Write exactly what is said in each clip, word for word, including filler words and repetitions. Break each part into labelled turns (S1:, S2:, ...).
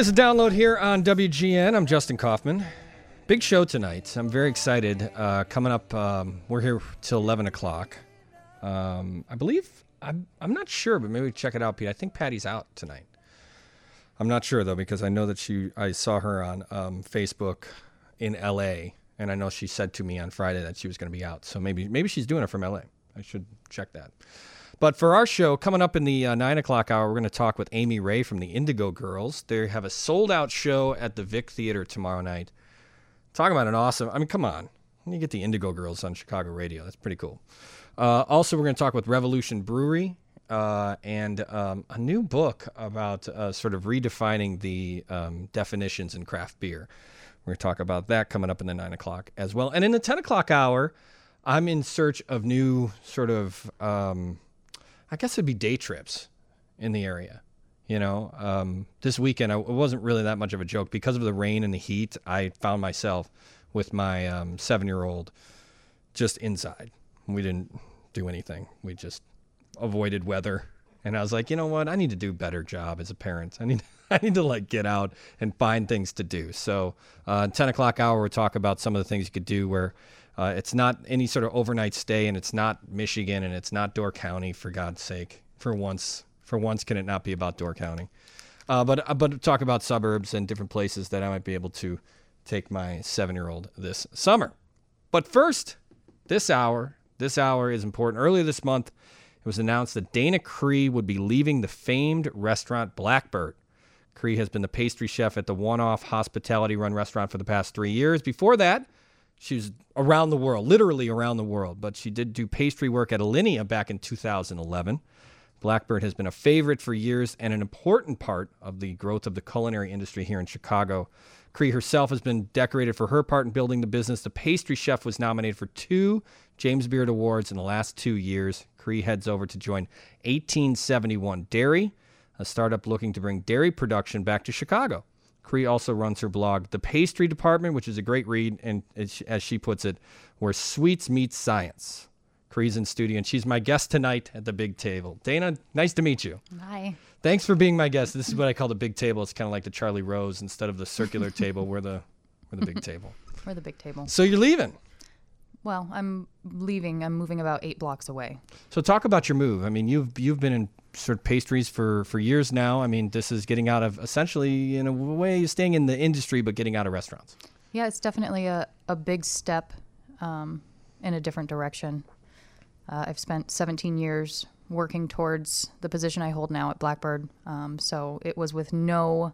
S1: is a download here on W G N. I'm Justin Kaufman. Big show tonight. I'm very excited. Uh, coming up, um, we're here till eleven o'clock. Um, I believe, I'm, I'm not sure, but maybe check it out, Pete. I think Patty's out tonight. I'm not sure, though, because I know that she, I saw her on um, Facebook in L A, and I know she said to me on Friday that she was going to be out. So maybe maybe she's doing it from L A. I should check that. But for our show, coming up in the uh, nine o'clock hour, we're going to talk with Amy Ray from the Indigo Girls. They have a sold-out show at the Vic Theater tomorrow night. Talking about an awesome... I mean, come on. You get the Indigo Girls on Chicago radio. That's pretty cool. Uh, also, we're going to talk with Revolution Brewery uh, and um, a new book about uh, sort of redefining the um, definitions in craft beer. We're going to talk about that coming up in the nine o'clock as well. And in the ten o'clock hour, I'm in search of new sort of... Um, I guess it'd be day trips in the area. You know, um, this weekend, I, it wasn't really that much of a joke. Because of the rain and the heat, I found myself with my um, seven-year-old just inside. We didn't do anything. We just avoided weather. And I was like, you know what? I need to do a better job as a parent. I need I need to, like, get out and find things to do. So uh, ten o'clock hour, we'll talk about some of the things you could do where Uh, it's not any sort of overnight stay, and it's not Michigan, and it's not Door County, for God's sake. For once, for once, can it not be about Door County? Uh, but uh, but talk about suburbs and different places that I might be able to take my seven-year-old this summer. But first, this hour, this hour is important. Earlier this month, it was announced that Dana Cree would be leaving the famed restaurant Blackbird. Cree has been the pastry chef at the one-off hospitality-run restaurant for the past three years. Before that, she was around the world, literally around the world, but she did do pastry work at Alinea back in two thousand eleven. Blackbird has been a favorite for years and an important part of the growth of the culinary industry here in Chicago. Cree herself has been decorated for her part in building the business. The pastry chef was nominated for two James Beard Awards in the last two years. Cree heads over to join eighteen seventy-one Dairy, a startup looking to bring dairy production back to Chicago. Cree also runs her blog, The Pastry Department, which is a great read, and as she puts it, where sweets meet science. Cree's in studio, and she's my guest tonight at the big table. Dana, nice to meet you.
S2: Hi.
S1: Thanks for being my guest. This is what I call the big table. It's kind of like the Charlie Rose. Instead of the circular table, we're the we're the big table.
S2: We're the big table.
S1: So you're leaving.
S2: Well, I'm leaving. I'm moving about eight blocks away.
S1: So talk about your move. I mean, you've you've been in sort of pastries for, for years now. I mean, this is getting out of, essentially, in a way, staying in the industry, but getting out of restaurants.
S2: Yeah, it's definitely a, a big step um, in a different direction. Uh, I've spent seventeen years working towards the position I hold now at Blackbird. Um, so it was with no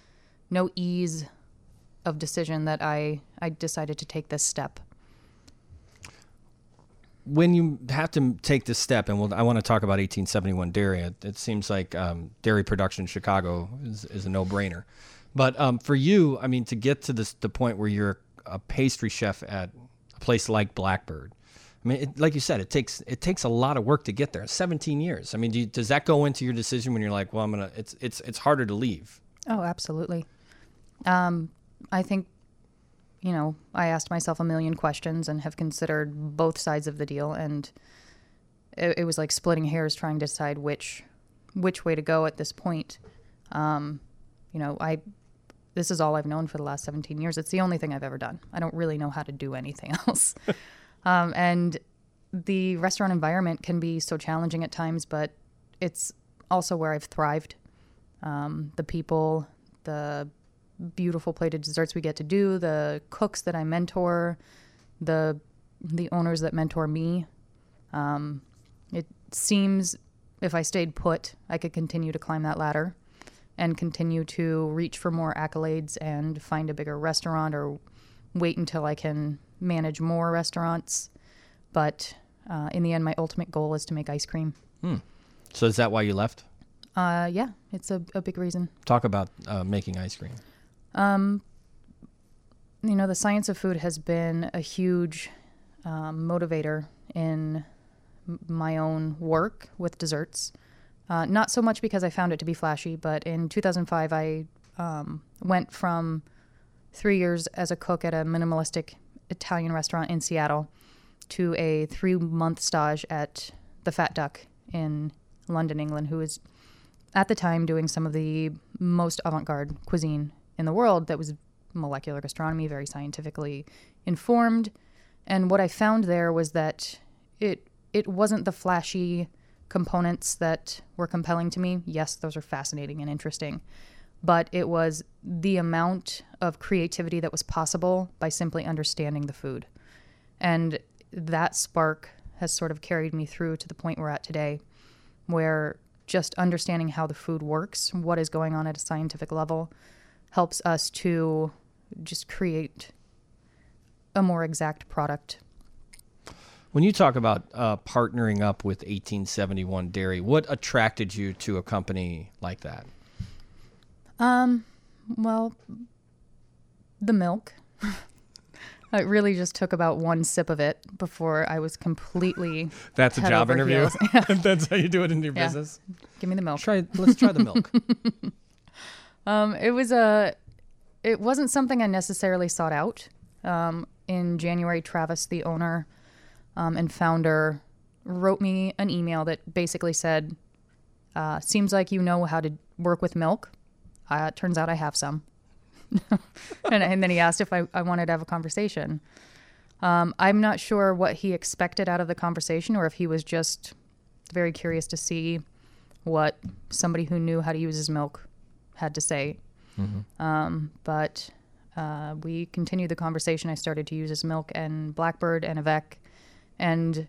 S2: no ease of decision that I, I decided to take this step.
S1: When you have to take this step, and we'll, I want to talk about eighteen seventy-one Dairy, it, it seems like um, dairy production in Chicago is, is a no-brainer. But um, for you, I mean, to get to this the point where you're a pastry chef at a place like Blackbird, I mean, it, like you said, it takes it takes a lot of work to get there. seventeen years. I mean, do you, does that go into your decision when you're like, well, I'm gonna? It's it's it's harder to leave.
S2: Oh, absolutely. Um, I think. You know, I asked myself a million questions and have considered both sides of the deal, and it, it was like splitting hairs trying to decide which which way to go at this point. Um, you know, I this is all I've known for the last seventeen years. It's the only thing I've ever done. I don't really know how to do anything else. um, and the restaurant environment can be so challenging at times, but it's also where I've thrived. Um, the people, the beautiful plated desserts we get to do, the cooks that I mentor, the the owners that mentor me. Um, it seems if I stayed put, I could continue to climb that ladder and continue to reach for more accolades and find a bigger restaurant or wait until I can manage more restaurants. But uh, in the end, my ultimate goal is to make ice cream.
S1: Hmm. So is that why you left?
S2: Uh, yeah, it's a, a big reason.
S1: Talk about uh, making ice cream.
S2: Um, you know, the science of food has been a huge um, motivator in m- my own work with desserts. Uh, not so much because I found it to be flashy, but in two thousand five, I um, went from three years as a cook at a minimalistic Italian restaurant in Seattle to a three-month stage at the Fat Duck in London, England, who is at the time doing some of the most avant-garde cuisine in the world that was molecular gastronomy, very scientifically informed. And what I found there was that it it wasn't the flashy components that were compelling to me. Yes, those are fascinating and interesting. But it was the amount of creativity that was possible by simply understanding the food. And that spark has sort of carried me through to the point we're at today, where just understanding how the food works, what is going on at a scientific level, helps us to just create a more exact product.
S1: When you talk about uh, partnering up with eighteen seventy-one Dairy, what attracted you to a company like that?
S2: Um, well, the milk. It really just took about one sip of it before I was completely
S1: That's a
S2: head
S1: job
S2: over
S1: interview?
S2: heels. Yeah.
S1: That's how you do it in your
S2: Yeah.
S1: business?
S2: Give me the milk.
S1: Try. Let's try the milk.
S2: Um, it was a, it wasn't something I necessarily sought out. Um, in January, Travis, the owner um, and founder, wrote me an email that basically said, uh, seems like you know how to work with milk. Uh, it turns out I have some. and, and then he asked if I, I wanted to have a conversation. Um, I'm not sure what he expected out of the conversation, or if he was just very curious to see what somebody who knew how to use his milk had to say. Mm-hmm. Um, but uh, we continued the conversation. I started to use his milk and Blackbird and Avec. And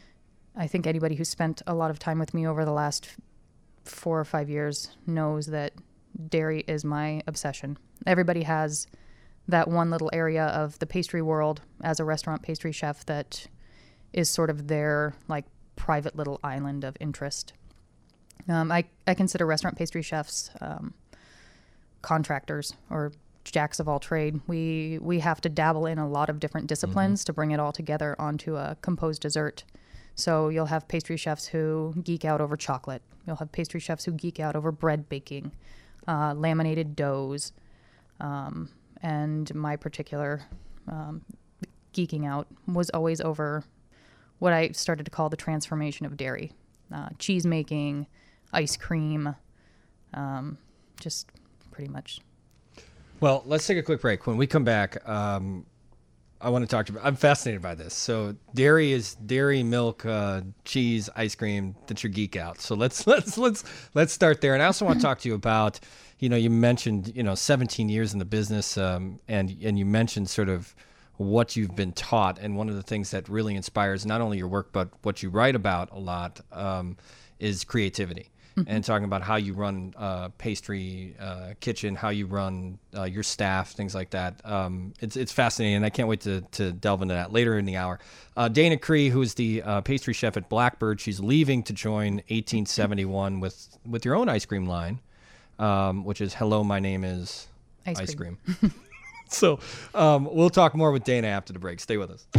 S2: I think anybody who spent a lot of time with me over the last four or five years knows that dairy is my obsession. Everybody has that one little area of the pastry world as a restaurant pastry chef that is sort of their like private little island of interest. Um, I, I consider restaurant pastry chefs um, contractors or jacks of all trade. We we have to dabble in a lot of different disciplines mm-hmm. to bring it all together onto a composed dessert. So you'll have pastry chefs who geek out over chocolate. You'll have pastry chefs who geek out over bread baking, uh, laminated doughs. Um, and my particular um, geeking out was always over what I started to call the transformation of dairy. Uh, cheese making, ice cream, um, just pretty much.
S1: Well, let's take a quick break. When we come back, um, I want to talk to you. I'm fascinated by this. So dairy is dairy, milk, uh, cheese, ice cream. That's your geek out. So let's let's let's let's start there. And I also want to talk to you about, you know, you mentioned, you know, seventeen years in the business, um, and and you mentioned sort of what you've been taught. And one of the things that really inspires not only your work but what you write about a lot um, is creativity. And talking about how you run uh, pastry uh, kitchen, how you run uh, your staff, things like that. Um, it's it's fascinating, and I can't wait to to delve into that later in the hour. Uh, Dana Cree, who is the uh, pastry chef at Blackbird, she's leaving to join eighteen seventy-one with with your own ice cream line, um, which is Hello, My Name Is
S2: Ice,
S1: ice
S2: cream.
S1: cream. So um, we'll talk more with Dana after the break. Stay with us.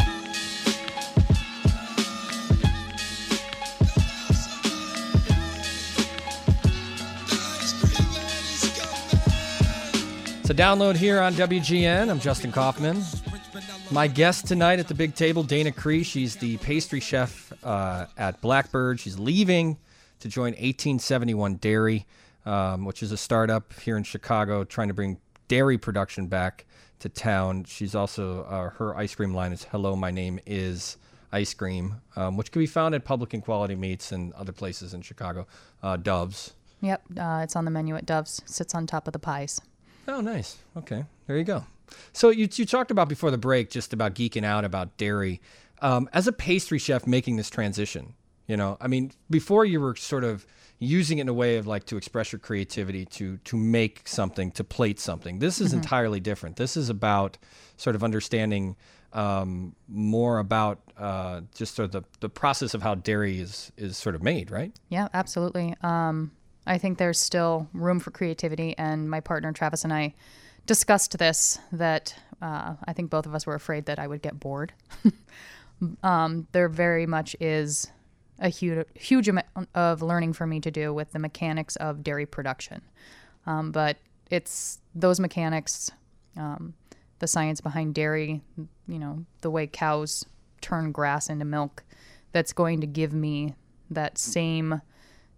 S1: So download here on W G N. I'm Justin Kaufman. My guest tonight at the big table, Dana Cree. She's the pastry chef uh, at Blackbird. She's leaving to join eighteen seventy-one Dairy, um, which is a startup here in Chicago trying to bring dairy production back to town. She's also, uh, her ice cream line is Hello, My Name Is Ice Cream, um, which can be found at Public and Quality Meats and other places in Chicago. Uh, Dove's.
S2: Yep, uh, it's on the menu at Dove's. Sits on top of the pies.
S1: Oh, nice. Okay, there you go. So you you talked about before the break just about geeking out about dairy. Um, as a pastry chef making this transition, you know, I mean, before you were sort of using it in a way of like to express your creativity, to to make something, to plate something. This is mm-hmm. entirely different. This is about sort of understanding um, more about uh, just sort of the, the process of how dairy is, is sort of made, right?
S2: Yeah, absolutely. Um I think there's still room for creativity, and my partner Travis and I discussed this, that uh, I think both of us were afraid that I would get bored. um, there very much is a huge, huge amount of learning for me to do with the mechanics of dairy production. Um, but it's those mechanics, um, the science behind dairy, you know, the way cows turn grass into milk, that's going to give me that same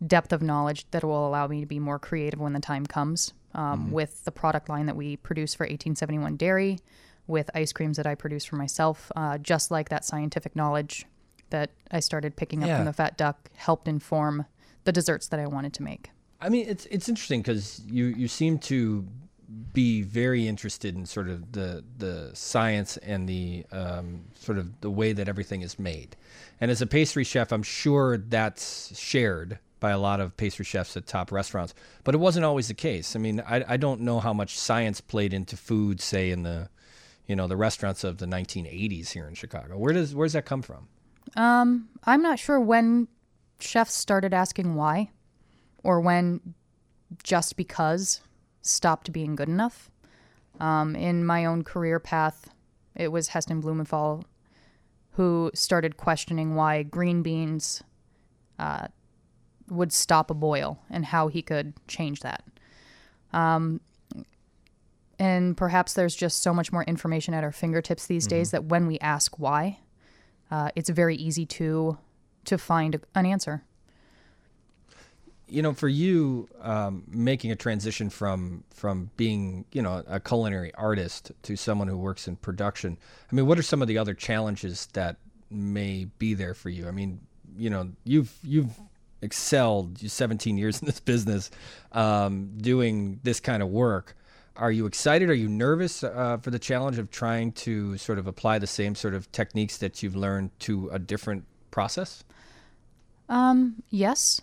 S2: depth of knowledge that will allow me to be more creative when the time comes. Um, mm-hmm. With the product line that we produce for eighteen seventy-one Dairy, with ice creams that I produce for myself, uh, just like that scientific knowledge that I started picking up
S1: yeah.
S2: from the Fat Duck helped inform the desserts that I wanted to make.
S1: I mean, it's it's interesting because you, you seem to be very interested in sort of the the science and the um, sort of the way that everything is made. And as a pastry chef, I'm sure that's shared by a lot of pastry chefs at top restaurants, but it wasn't always the case. I mean, I, I don't know how much science played into food, say in the, you know, the restaurants of the nineteen eighties here in Chicago. Where does where does that come from?
S2: Um, I'm not sure when chefs started asking why, or when just because stopped being good enough. Um, in my own career path, it was Heston Blumenthal who started questioning why green beans uh, would stop a boil and how he could change that. Um, and perhaps there's just so much more information at our fingertips these mm-hmm. days that when we ask why, uh, it's very easy to to find an answer.
S1: You know, for you, um, making a transition from from being, you know, a culinary artist to someone who works in production, I mean, what are some of the other challenges that may be there for you? I mean, you know, you've you've excelled seventeen years in this business, um, doing this kind of work. Are you excited? Are you nervous uh, for the challenge of trying to sort of apply the same sort of techniques that you've learned to a different process?
S2: Um, yes.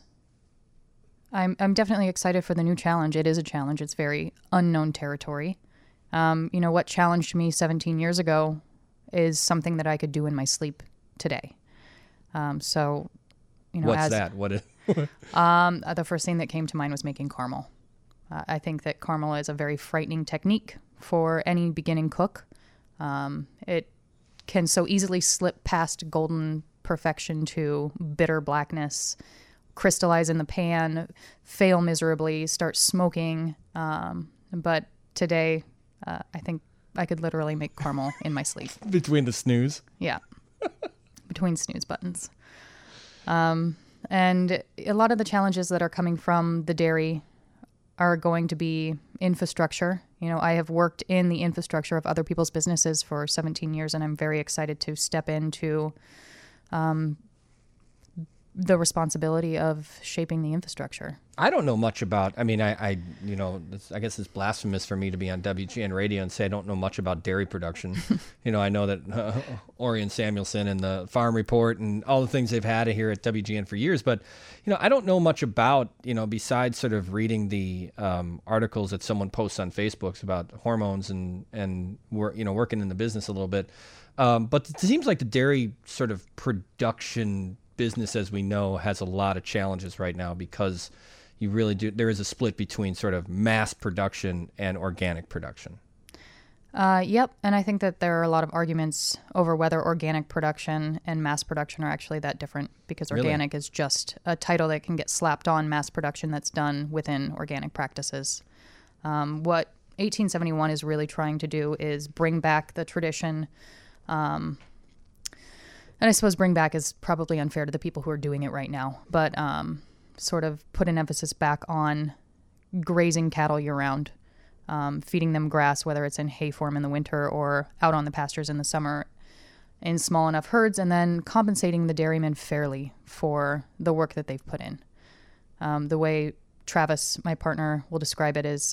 S2: I'm I'm definitely excited for the new challenge. It is a challenge. It's very unknown territory. Um, you know, what challenged me seventeen years ago is something that I could do in my sleep today. Um, so, you know,
S1: what's
S2: as,
S1: that? What is?
S2: um, the first thing that came to mind was making caramel. Uh, I think that caramel is a very frightening technique for any beginning cook. Um, it can so easily slip past golden perfection to bitter blackness, crystallize in the pan, fail miserably, start smoking. Um, but today, uh, I think I could literally make caramel in my sleep.
S1: Between the snooze?
S2: Yeah. Between snooze buttons. Um, and a lot of the challenges that are coming from the dairy are going to be infrastructure. You know, I have worked in the infrastructure of other people's businesses for seventeen years, and I'm very excited to step into um, the responsibility of shaping the infrastructure.
S1: I don't know much about, I mean, I, I you know, it's, I guess it's blasphemous for me to be on W G N radio and say I don't know much about dairy production. You know, I know that uh, Orion Samuelson and the Farm Report and all the things they've had here at W G N for years, but, you know, I don't know much about, you know, besides sort of reading the um, articles that someone posts on Facebook about hormones and, and we're, you know, working in the business a little bit. Um, but it seems like the dairy sort of production business, as we know, has a lot of challenges right now because you really do. There is a split between sort of mass production and organic production.
S2: Uh, yep, and I think that there are a lot of arguments over whether organic production and mass production are actually that different, because organic really? is just a title that can get slapped on mass production that's done within organic practices. Um, what eighteen seventy-one is really trying to do is bring back the tradition. Um, and I suppose bring back is probably unfair to the people who are doing it right now, but um, sort of put an emphasis back on grazing cattle year-round, um, feeding them grass, whether it's in hay form in the winter or out on the pastures in the summer in small enough herds, and then compensating the dairymen fairly for the work that they've put in. Um, the way Travis, my partner, will describe it is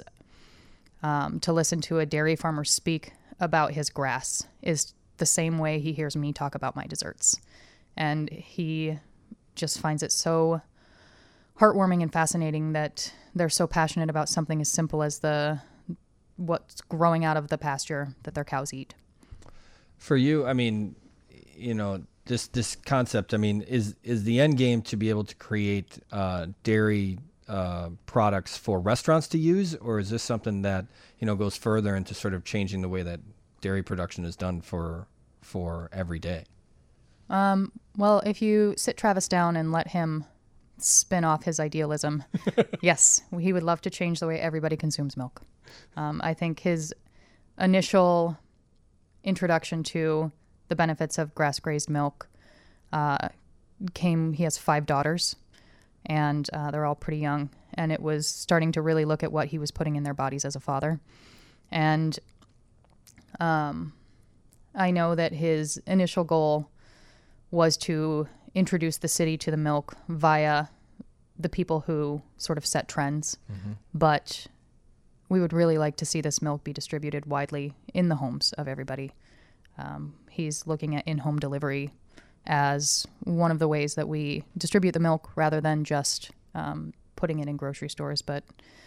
S2: um, to listen to a dairy farmer speak about his grass is the same way he hears me talk about my desserts. And he just finds it so heartwarming and fascinating that they're so passionate about something as simple as the what's growing out of the pasture that their cows eat.
S1: For you, I mean, you know, this this concept, I mean, is is the end game to be able to create uh, dairy uh, products for restaurants to use, or is this something that, you know, goes further into sort of changing the way that dairy production is done for for every day?
S2: Um, well, if you sit Travis down and let him spin off his idealism, yes, he would love to change the way everybody consumes milk. Um, I think his initial introduction to the benefits of grass-grazed milk uh, came, he has five daughters, and uh, they're all pretty young. And it was starting to really look at what he was putting in their bodies as a father. And um, I know that his initial goal was to introduce the city to the milk via the people who sort of set trends. Mm-hmm. But we would really like to see this milk be distributed widely in the homes of everybody. Um, he's looking at in-home delivery as one of the ways that we distribute the milk rather than just um, putting it in grocery stores. But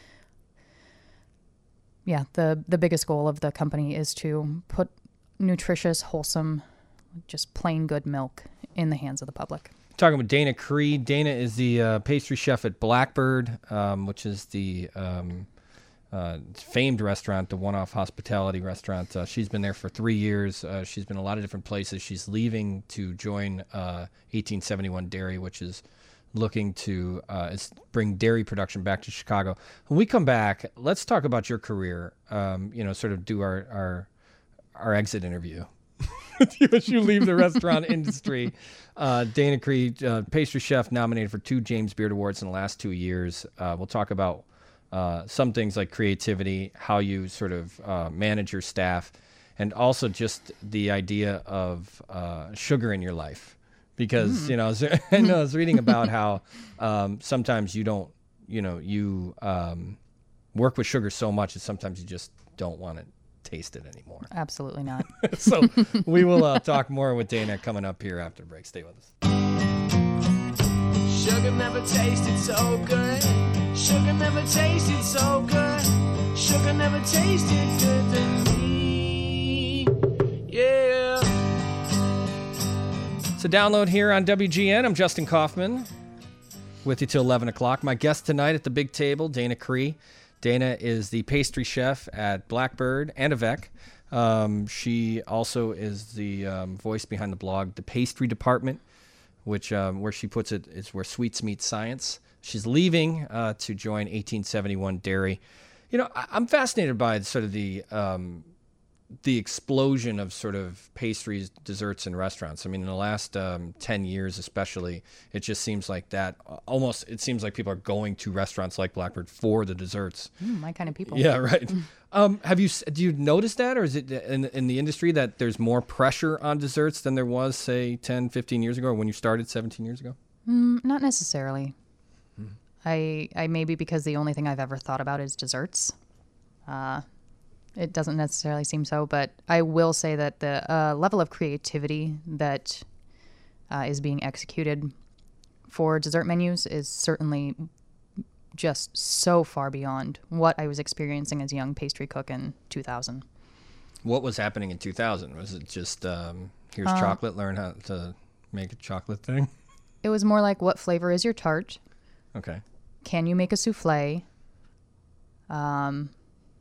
S2: yeah, the, the biggest goal of the company is to put nutritious, wholesome, just plain good milk in the hands of the public.
S1: Talking with Dana Cree. Dana is the uh, pastry chef at Blackbird, um, which is the um, uh, famed restaurant, the one-off hospitality restaurant. Uh, she's been there for three years. Uh, she's been a lot of different places. She's leaving to join uh, eighteen seventy-one Dairy, which is looking to uh, is bring dairy production back to Chicago. When we come back, let's talk about your career. Um, you know, sort of do our our, our exit interview. As you leave the restaurant industry. Uh, Dana Cree, uh, pastry chef, nominated for two James Beard Awards in the last two years. Uh, we'll talk about uh, some things like creativity, how you sort of uh, manage your staff, and also just the idea of uh, sugar in your life. Because, mm. you know, I, was, I know I was reading about how um, sometimes you don't, you know, you um, work with sugar so much that sometimes you just don't want it. Taste it anymore.
S2: Absolutely not.
S1: So we will uh, talk more with Dana coming up here after the break. Stay with us. Sugar never tasted so good. Sugar never tasted so good. Sugar never tasted good to me. Yeah. It's a download here on W G N. I'm Justin Kaufman with you till eleven o'clock. My guest tonight at the big table, Dana Cree. Dana is the pastry chef at Blackbird and Avec. Um, she also is the um, voice behind the blog, The Pastry Department, which um, where she puts it is where sweets meet science. She's leaving uh, to join eighteen seventy-one Dairy. You know, I- I'm fascinated by sort of the um, the explosion of sort of pastries, desserts, and restaurants. I mean, in the last um, ten years especially, it just seems like that almost, it seems like people are going to restaurants like Blackbird for the desserts.
S2: Mm, my kind of people.
S1: Yeah, right. um, have you, do you notice that, or is it in, in the industry that there's more pressure on desserts than there was, say, ten, fifteen years ago, or when you started seventeen years ago?
S2: Mm, not necessarily. Mm. I, I maybe because the only thing I've ever thought about is desserts. Uh, It doesn't necessarily seem so, but I will say that the uh, level of creativity that uh, is being executed for dessert menus is certainly just so far beyond what I was experiencing as a young pastry cook in two thousand.
S1: What was happening in two thousand? Was it just, um, here's uh, chocolate, learn how to make a chocolate thing?
S2: It was more like, what flavor is your tart?
S1: Okay.
S2: Can you make a souffle? Um...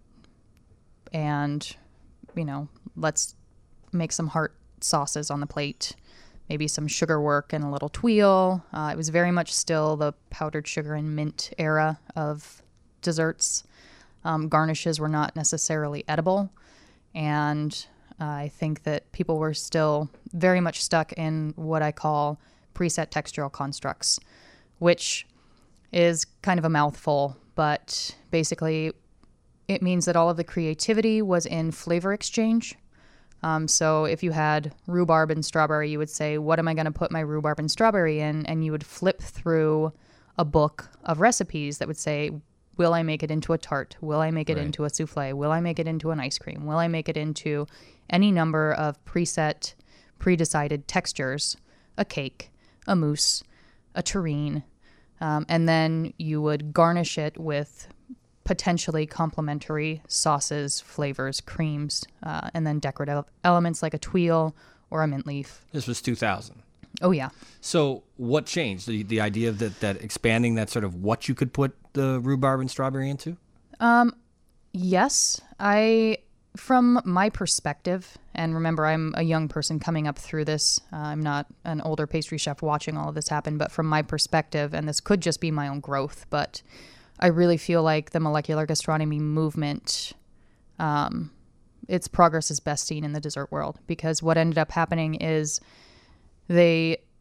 S2: And, you know, let's make some heart sauces on the plate, maybe some sugar work and a little tuile. Uh, it was very much still the powdered sugar and mint era of desserts. Um, garnishes were not necessarily edible. And uh, I think that people were still very much stuck in what I call preset textural constructs, which is kind of a mouthful, but basically it means that all of the creativity was in flavor exchange. Um, so if you had rhubarb and strawberry, you would say, what am I going to put my rhubarb and strawberry in? And you would flip through a book of recipes that would say, will I make it into a tart? Will I make it right. into a souffle? Will I make it into an ice cream? Will I make it into any number of preset, pre-decided textures, a cake, a mousse, a terrine, um, and then you would garnish it with potentially complementary sauces, flavors, creams, uh, and then decorative elements like a tuile or a mint leaf.
S1: This was two thousand.
S2: Oh, yeah.
S1: So what changed? The the idea of that, that expanding that sort of what you could put the rhubarb and strawberry into?
S2: Um, yes. I, from my perspective, and remember, I'm a young person coming up through this. Uh, I'm not an older pastry chef watching all of this happen, but from my perspective, and this could just be my own growth, but I really feel like the molecular gastronomy movement, um, its progress is best seen in the dessert world, because what ended up happening is they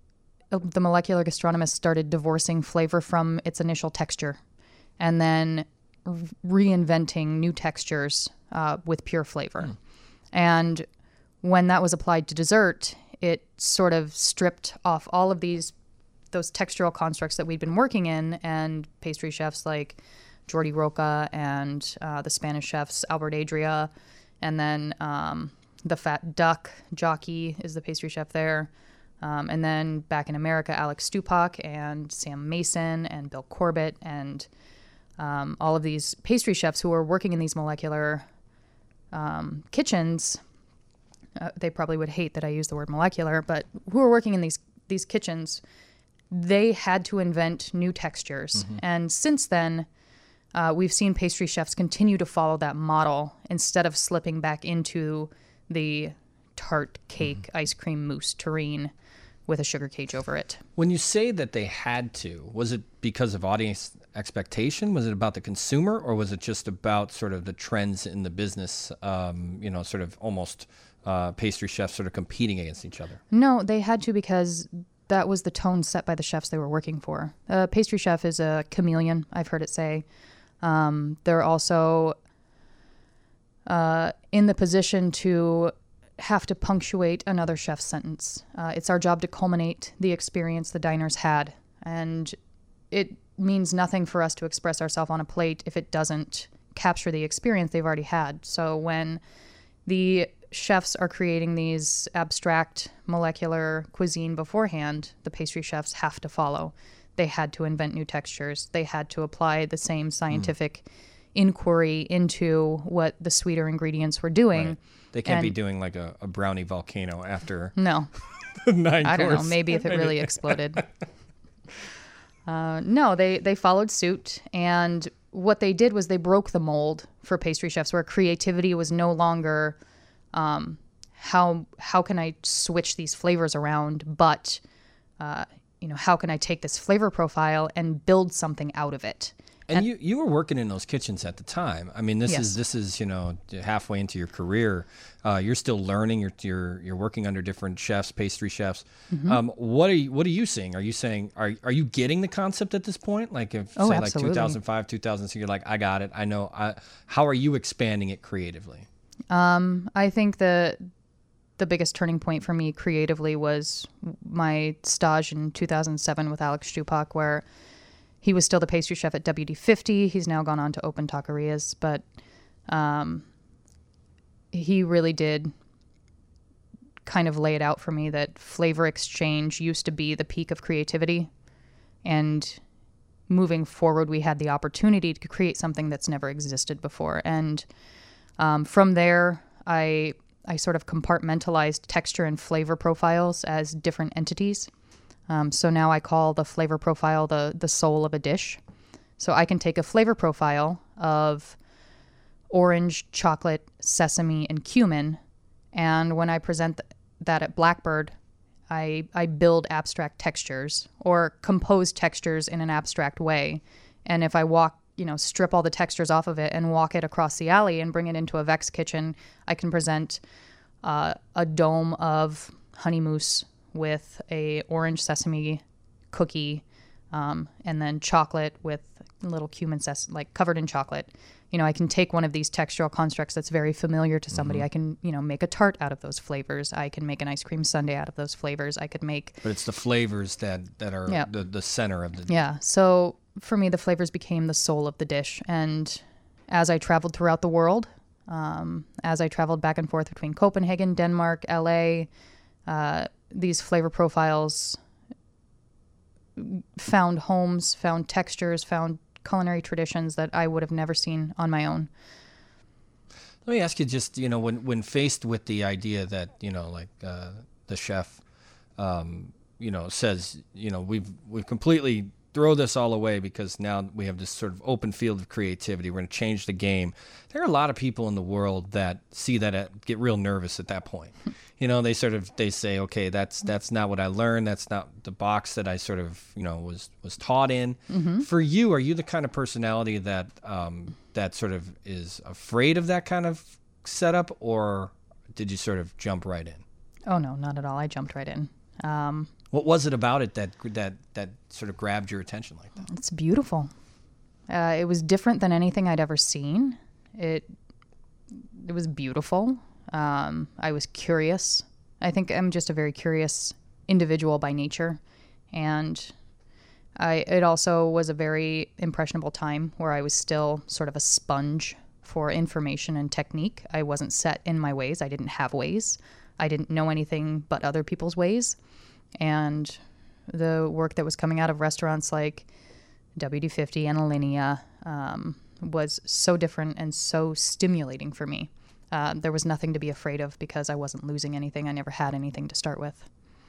S2: the molecular gastronomist started divorcing flavor from its initial texture and then reinventing new textures uh, with pure flavor. Mm. And when that was applied to dessert, it sort of stripped off all of these those textural constructs that we'd been working in, and pastry chefs like Jordi Roca and uh, the Spanish chefs Albert Adria, and then um, the Fat Duck, Jockey is the pastry chef there. Um, and then back in America, Alex Stupak and Sam Mason and Bill Corbett and um, all of these pastry chefs who were working in these molecular um, kitchens. Uh, they probably would hate that I use the word molecular, but who were working in these these kitchens, they had to invent new textures. Mm-hmm. And since then, uh, we've seen pastry chefs continue to follow that model instead of slipping back into the tart cake, mm-hmm. ice cream mousse terrine with a sugar cage over it.
S1: When you say that they had to, was it because of audience expectation? Was it about the consumer, or was it just about sort of the trends in the business, um, you know, sort of almost uh, pastry chefs sort of competing against each other?
S2: No, they had to because that was the tone set by the chefs they were working for. A pastry chef is a chameleon, I've heard it say. Um, they're also uh, in the position to have to punctuate another chef's sentence. Uh, it's our job to culminate the experience the diners had. And it means nothing for us to express ourselves on a plate if it doesn't capture the experience they've already had. So when the chefs are creating these abstract molecular cuisine beforehand, the pastry chefs have to follow. They had to invent new textures. They had to apply the same scientific mm. inquiry into what the sweeter ingredients were doing.
S1: Right. They can't and, be doing like a, a brownie volcano after
S2: no.
S1: nine
S2: I
S1: course.
S2: don't know. Maybe if it really exploded. uh, no, they, they followed suit. And what they did was they broke the mold for pastry chefs, where creativity was no longer um, how how can I switch these flavors around, but uh, you know, how can I take this flavor profile and build something out of it?
S1: And, and you, you were working in those kitchens at the time. I mean, this
S2: yes.
S1: is this is you know halfway into your career. Uh, you're still learning. You're you're you're working under different chefs, pastry chefs. Mm-hmm. Um, what are you What are you seeing? Are you saying are are you getting the concept at this point? Like if
S2: oh,
S1: say
S2: absolutely.
S1: like two thousand five, two thousand six, you're like, I got it. I know. I, how are you expanding it creatively?
S2: Um, I think the the biggest turning point for me creatively was my stage in two thousand seven with Alex Stupak, where he was still the pastry chef at W D fifty. He's now gone on to open taquerias, but um, he really did kind of lay it out for me that flavor exchange used to be the peak of creativity. And moving forward, we had the opportunity to create something that's never existed before. And um, from there, I I sort of compartmentalized texture and flavor profiles as different entities. Um, so now I call the flavor profile the, the soul of a dish. So I can take a flavor profile of orange, chocolate, sesame, and cumin, and when I present th- that at Blackbird, I, I build abstract textures or compose textures in an abstract way. And if I walk, you know, strip all the textures off of it and walk it across the alley and bring it into a Vex kitchen, I can present uh, a dome of honey mousse with a orange sesame cookie, um, and then chocolate with little cumin ses- like covered in chocolate. You know, I can take one of these textural constructs that's very familiar to somebody. Mm-hmm. I can, you know, make a tart out of those flavors. I can make an ice cream sundae out of those flavors. I could make...
S1: But it's the flavors that, that are yeah. the, the center of the...
S2: Yeah. So for me, the flavors became the soul of the dish. And as I traveled throughout the world, um, as I traveled back and forth between Copenhagen, Denmark, L A, uh, these flavor profiles found homes, found textures, found culinary traditions that I would have never seen on my own.
S1: Let me ask you just, you know, when, when faced with the idea that, you know, like uh, the chef, um, you know, says, you know, we've we've completely throw this all away because now we have this sort of open field of creativity. We're going to change the game. There are a lot of people in the world that see that at, get real nervous at that point. You know, they sort of, they say, okay, that's that's not what I learned. That's not the box that I sort of, you know, was was taught in. Mm-hmm. For you, are you the kind of personality that um, that sort of is afraid of that kind of setup, or did you sort of jump right in?
S2: Oh, no, not at all. I jumped right in. Um,
S1: what was it about it that that that sort of grabbed your attention like that?
S2: it's beautiful. Uh, it was different than anything I'd ever seen. It it was beautiful. Um, I was curious. I think I'm just a very curious individual by nature, and I it also was a very impressionable time where I was still sort of a sponge for information and technique. I wasn't set in my ways. I didn't have ways. I didn't know anything but other people's ways. And the work that was coming out of restaurants like W D fifty and Alinea um, was so different and so stimulating for me. Uh, there was nothing to be afraid of because I wasn't losing anything. I never had anything to start with.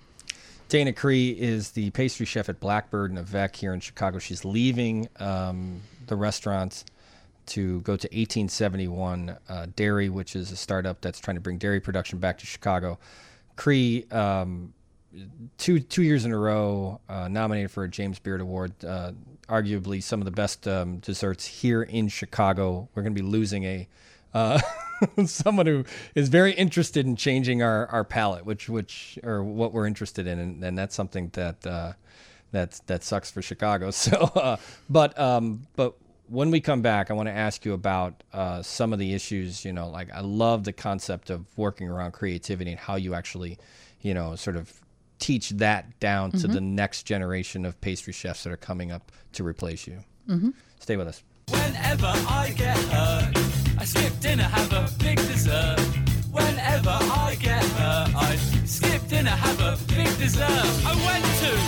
S1: Dana Cree is the pastry chef at Blackbird and Avec here in Chicago. She's leaving um, the restaurant to go to eighteen seventy-one uh, Dairy, which is a startup that's trying to bring dairy production back to Chicago. Cree, um, two two years in a row, uh, nominated for a James Beard Award, uh, arguably some of the best um, desserts here in Chicago. We're going to be losing a uh, someone who is very interested in changing our, our palate, which which or what we're interested in, and, and that's something that uh, that that sucks for Chicago. So, uh, but um, but. When we come back, I want to ask you about uh, some of the issues, you know, like I love the concept of working around creativity and how you actually, you know, sort of teach that down mm-hmm. to the next generation of pastry chefs that are coming up to replace you.
S2: Mm-hmm.
S1: Stay with us.
S3: Whenever I get hurt, I skip dinner, have a big dessert. Whenever I get hurt, I skip dinner, have a big dessert. I went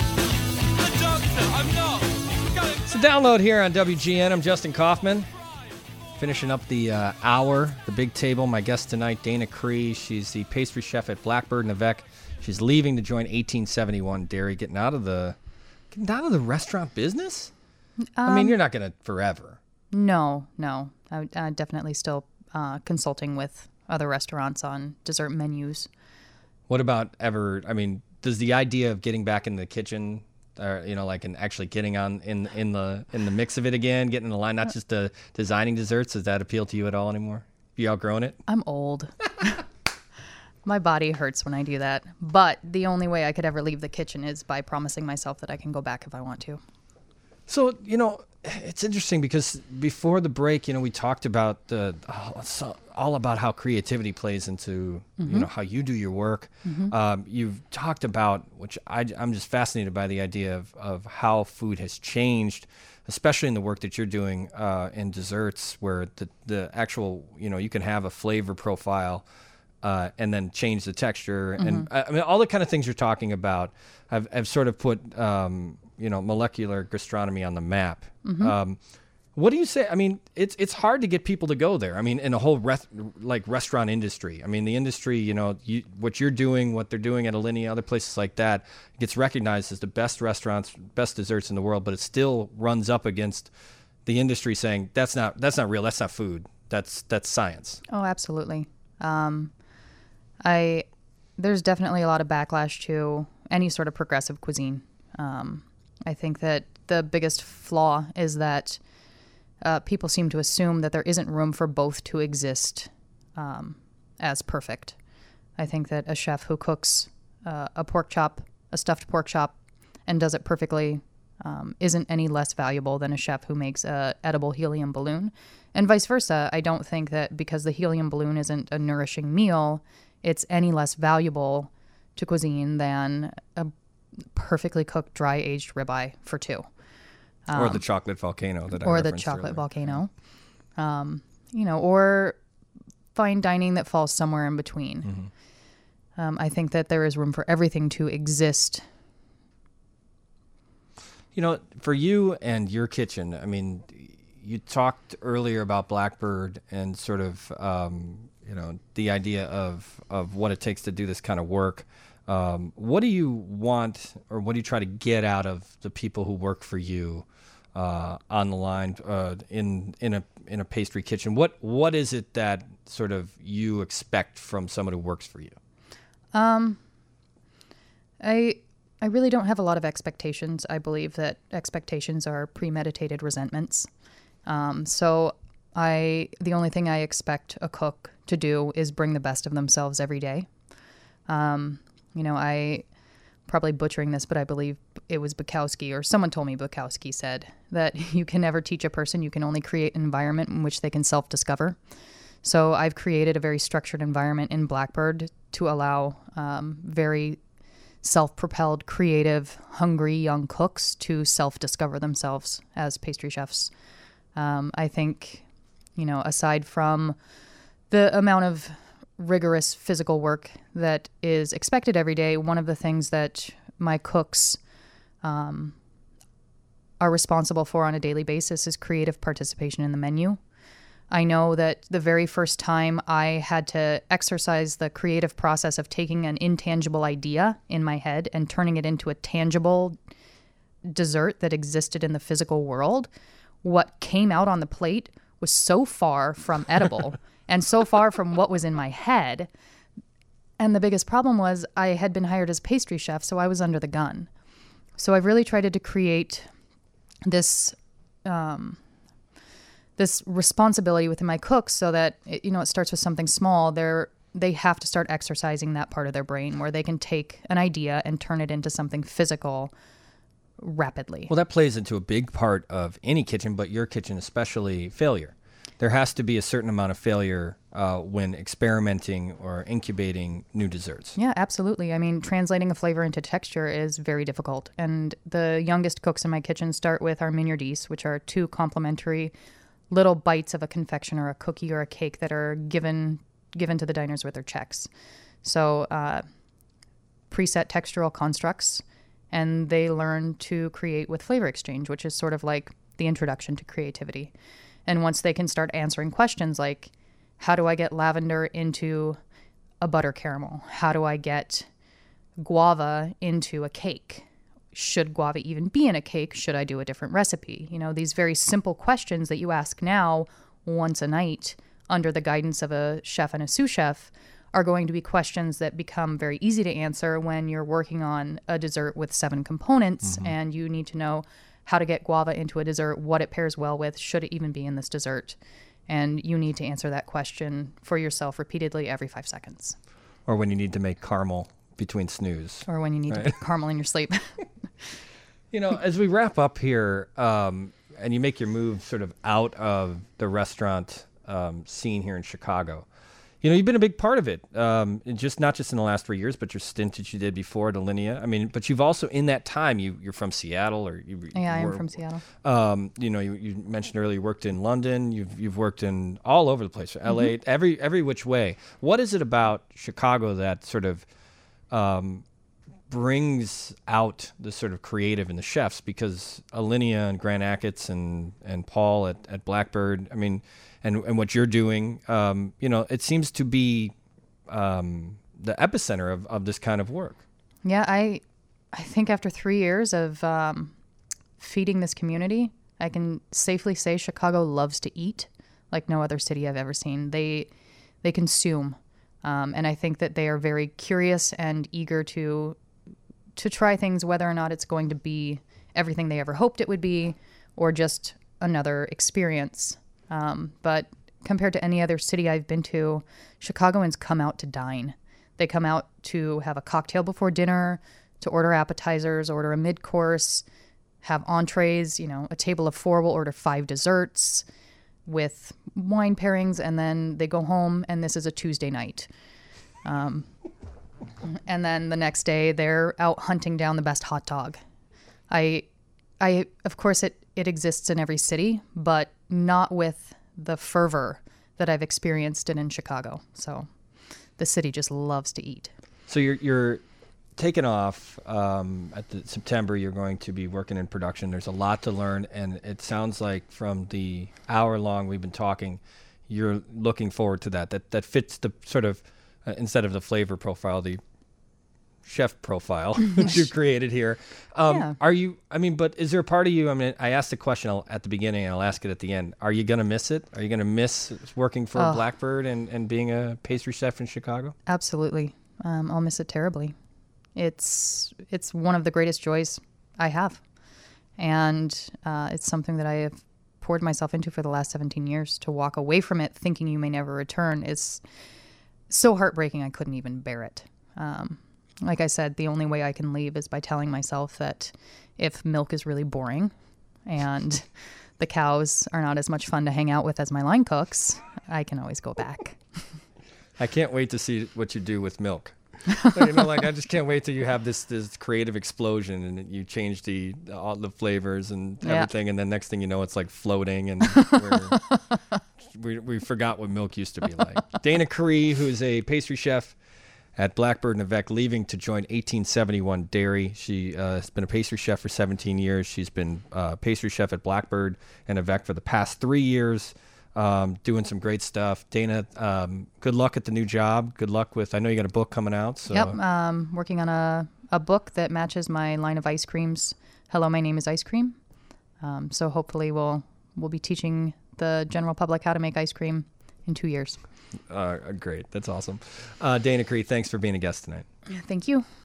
S3: to the doctor, I'm not.
S1: It's a download here on W G N. I'm Justin Kaufman. Finishing up the uh, hour, the big table. My guest tonight, Dana Cree. She's the pastry chef at Blackbird and Avec. She's leaving to join eighteen seventy-one Dairy, getting out of the getting out of the restaurant business. Um, I mean, you're not going to forever.
S2: No, no. I, I'm definitely still uh, consulting with other restaurants on dessert menus.
S1: What about ever? I mean, does the idea of getting back in the kitchen? Or, you know, like and actually getting on in in the in the mix of it again, getting in the line, not just uh, designing desserts. Does that appeal to you at all anymore? Have you outgrown it?
S2: I'm old. My body hurts when I do that. But the only way I could ever leave the kitchen is by promising myself that I can go back if I want to.
S1: So, you know, it's interesting because before the break, you know, we talked about the oh, all about how creativity plays into, mm-hmm. you know, how you do your work. Mm-hmm. Um, you've talked about, which I, I'm just fascinated by the idea of, of how food has changed, especially in the work that you're doing uh, in desserts, where the, the actual, you know, you can have a flavor profile uh, and then change the texture. Mm-hmm. And I mean, all the kind of things you're talking about have, have sort of put, um, you know, molecular gastronomy on the map. Mm-hmm. Um, what do you say? I mean, it's it's hard to get people to go there. I mean, in a whole res- like restaurant industry. I mean, the industry, you know, you, what you're doing, what they're doing at Alinea, other places like that, gets recognized as the best restaurants, best desserts in the world, but it still runs up against the industry saying that's not that's not real, that's not food, that's that's science.
S2: Oh, absolutely. Um, I there's definitely a lot of backlash to any sort of progressive cuisine. Um, I think that the biggest flaw is that uh, people seem to assume that there isn't room for both to exist um, as perfect. I think that a chef who cooks uh, a pork chop, a stuffed pork chop, and does it perfectly um, isn't any less valuable than a chef who makes a edible helium balloon. And vice versa. I don't think that because the helium balloon isn't a nourishing meal, it's any less valuable to cuisine than a perfectly cooked dry aged ribeye for two, um,
S1: or the chocolate volcano that I
S2: or the
S1: referenced
S2: chocolate
S1: earlier.
S2: volcano, um, you know, or fine dining that falls somewhere in between. Mm-hmm. Um, I think that there is room for everything to exist.
S1: You know, for you and your kitchen, I mean, you talked earlier about Blackbird and sort of, um, you know, the idea of of what it takes to do this kind of work. Um, what do you want, or what do you try to get out of the people who work for you uh, on the line uh, in in a in a pastry kitchen? What what is it that sort of you expect from someone who works for you?
S2: Um, I I really don't have a lot of expectations. I believe that expectations are premeditated resentments. Um, so I the only thing I expect a cook to do is bring the best of themselves every day. Um, You know, I probably butchering this, but I believe it was Bukowski, or someone told me Bukowski said that you can never teach a person, you can only create an environment in which they can self-discover. So I've created a very structured environment in Blackbird to allow um, very self-propelled, creative, hungry young cooks to self-discover themselves as pastry chefs. Um, I think, you know, aside from the amount of rigorous physical work that is expected every day, one of the things that my cooks um, are responsible for on a daily basis is creative participation in the menu. I know that the very first time I had to exercise the creative process of taking an intangible idea in my head and turning it into a tangible dessert that existed in the physical world, what came out on the plate was so far from edible and so far from what was in my head. And the biggest problem was I had been hired as pastry chef, so I was under the gun. So I've really tried to create this um, this responsibility within my cooks so that, it, you know, it starts with something small. They're, they have to start exercising that part of their brain where they can take an idea and turn it into something physical rapidly.
S1: Well, that plays into a big part of any kitchen, but your kitchen especially, failure. There has to be a certain amount of failure uh, when experimenting or incubating new desserts.
S2: Yeah, absolutely. I mean, translating a flavor into texture is very difficult. And the youngest cooks in my kitchen start with our mignardises, which are two complementary little bites of a confection or a cookie or a cake that are given given to the diners with their checks. So uh, preset textural constructs, and they learn to create with flavor exchange, which is sort of like the introduction to creativity. And once they can start answering questions like, how do I get lavender into a butter caramel? How do I get guava into a cake? Should guava even be in a cake? Should I do a different recipe? You know, these very simple questions that you ask now once a night under the guidance of a chef and a sous chef are going to be questions that become very easy to answer when you're working on a dessert with seven components mm-hmm. and you need to know how to get guava into a dessert, what it pairs well with, should it even be in this dessert? And you need to answer that question for yourself repeatedly every five seconds.
S1: Or when you need to make caramel between snooze.
S2: Or when you need right? to put caramel in your sleep.
S1: You know, as we wrap up here, um, and you make your move sort of out of the restaurant um, scene here in Chicago, you know, you've been a big part of it, um, and just not just in the last three years, but your stint that you did before at Alinea. I mean, but you've also, in that time, you, you're from Seattle, or you,
S2: yeah,
S1: you
S2: I
S1: were,
S2: am from Seattle.
S1: Um, you know, you, you mentioned earlier you worked in London. You've you've worked in all over the place, L A, mm-hmm. every every which way. What is it about Chicago that sort of um, brings out the sort of creative in the chefs? Because Alinea and Grant Achatz and and Paul at, at Blackbird, I mean, and and what you're doing, um, you know, it seems to be um, the epicenter of, of this kind of work.
S2: Yeah, I I think after three years of um, feeding this community, I can safely say Chicago loves to eat like no other city I've ever seen. They they consume, um, and I think that they are very curious and eager to to try things, whether or not it's going to be everything they ever hoped it would be, or just another experience. Um, but compared to any other city I've been to, Chicagoans come out to dine. They come out to have a cocktail before dinner, to order appetizers, order a mid-course, have entrees. You know, a table of four will order five desserts with wine pairings, and then they go home, and this is a Tuesday night. Um, and then the next day, they're out hunting down the best hot dog. I, I of course, it, it exists in every city, but not with the fervor that I've experienced it in Chicago. So the city just loves to eat.
S1: So you're you're taking off um, at the September. You're going to be working in production. There's a lot to learn, and it sounds like from the hour long we've been talking, you're looking forward to that. That that fits the sort of uh, instead of the flavor profile, the chef profile that you created here. Um,
S2: yeah.
S1: Are you, I mean, but is there a part of you, I mean, I asked the question at the beginning and I'll ask it at the end. Are you going to miss it? Are you going to miss working for
S2: oh.
S1: Blackbird and, and being a pastry chef in Chicago?
S2: Absolutely. Um, I'll miss it terribly. It's, it's one of the greatest joys I have. And uh, it's something that I have poured myself into for the last seventeen years. To walk away from it thinking you may never return is so heartbreaking I couldn't even bear it. Um, like I said, the only way I can leave is by telling myself that if milk is really boring and the cows are not as much fun to hang out with as my line cooks, I can always go back.
S1: I can't wait to see what you do with milk. You know, like I just can't wait till you have this this creative explosion and you change the all the flavors and
S2: Yeah.
S1: everything, and then next thing you know, it's like floating, and we're, we we forgot what milk used to be like. Dana Cree, who is a pastry chef at Blackbird and Avec, leaving to join eighteen seventy-one Dairy. She uh, has been a pastry chef for seventeen years. She's been uh, pastry chef at Blackbird and Avec for the past three years. Um, doing some great stuff. Dana, um, good luck at the new job. Good luck with, I know you got a book coming out. So.
S2: Yep, um, working on a, a book that matches my line of ice creams. Hello, my name is Ice Cream. Um, so hopefully we'll we'll be teaching the general public how to make ice cream in two years.
S1: Uh, great. That's awesome. Uh, Dana Cree, thanks for being a guest tonight.
S2: Thank you.